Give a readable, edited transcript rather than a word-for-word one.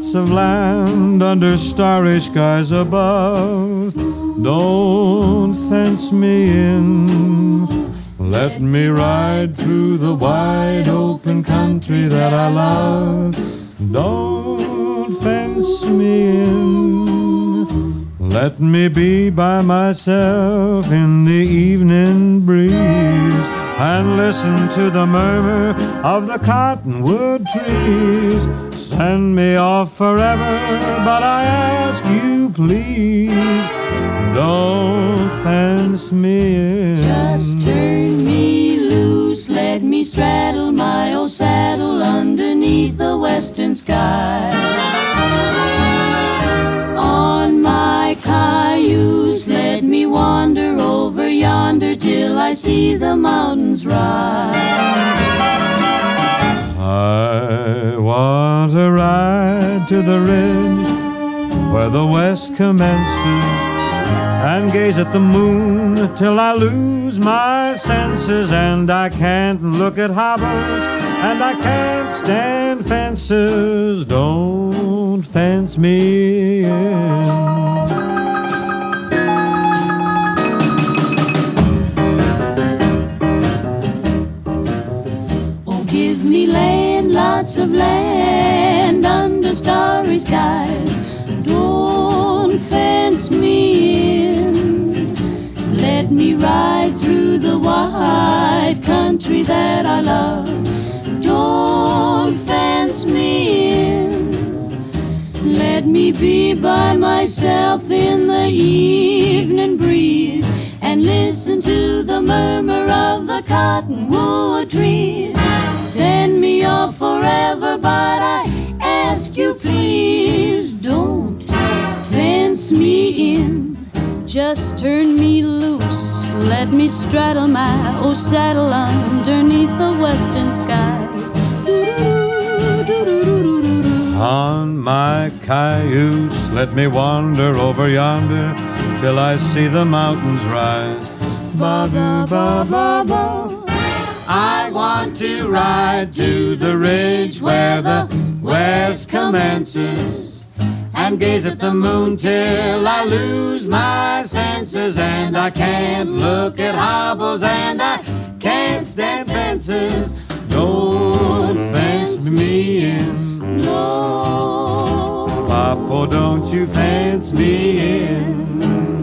lots of land under starry skies above. Don't fence me in. Let me ride through the wide open country that I love. Don't fence me in. Let me be by myself in the evening breeze and listen to the murmur of the cottonwood trees. Send me off forever, but I ask you please, don't fence me in. Just turn me loose, let me straddle my old saddle underneath the western sky. On my cayuse, let me wander over yonder till I see the mountains rise. I want to ride to the ridge where the west commences and gaze at the moon till I lose my senses. And I can't look at hobbles and I can't stand fences. Don't fence me in. Oh, give me land, lots of land under starry skies. Don't fence me in. Let me ride through the wide country that I love. Don't fence me in. Let me be by myself in the evening breeze and listen to the murmur of the cottonwood trees. Send me off forever, but I ask you please, don't fence me in. Just turn me loose, let me straddle my old saddle underneath the western skies. On my cayuse, let me wander over yonder till I see the mountains rise. Ba-ba-ba-ba-ba. I want to ride to the ridge where the west commences and gaze at the moon till I lose my senses. And I can't look at hobbles and I can't stand fences. Don't fence me in. No. Papa, don't you fence me in.